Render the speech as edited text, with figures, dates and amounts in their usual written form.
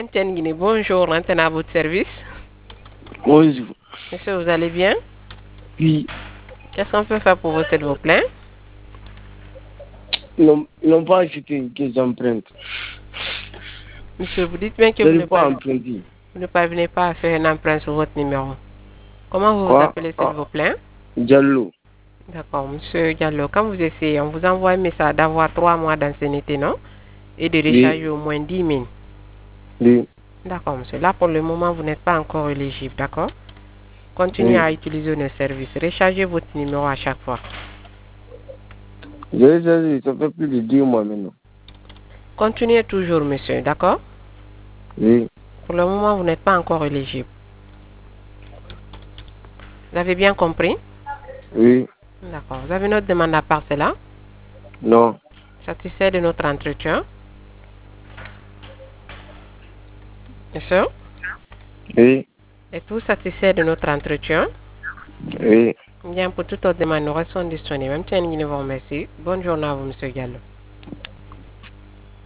Antenne Guinée, bonjour, antenne à votre service. Bonjour. Monsieur, vous allez bien? Oui. Qu'est-ce qu'on peut faire pour vous, s'il vous plaît? Ils n'ont pas acheté que j'emprunte. Monsieur, vous dites bien que Je vous n'ai pas emprunté. ne parvenez pas à faire un emprunt sur votre numéro. Comment vous vous Quoi? appelez, s'il vous plaît? Diallo. D'accord, monsieur Diallo, quand vous essayez, on vous envoie un message d'avoir 3 mois d'ancienneté, non? Et de recharger au moins 10 000. Oui. D'accord, monsieur. Là, pour le moment, vous n'êtes pas encore éligible, d'accord? Continuez à utiliser nos services. Rechargez votre numéro à chaque fois. J'ai chargé, ça fait plus de 10 mois maintenant. Continuez toujours, monsieur, d'accord? Oui. Pour le moment, vous n'êtes pas encore éligible. Vous avez bien compris? Oui. D'accord. Vous avez une autre demande à part cela? Non. Satisfait de notre entretien? Monsieur? Oui. Êtes-vous satisfait de notre entretien? Oui. Bien, pour toute autre demande, nous restons disponibles. Même si vous remercie. Bonne journée à vous, monsieur Gallo.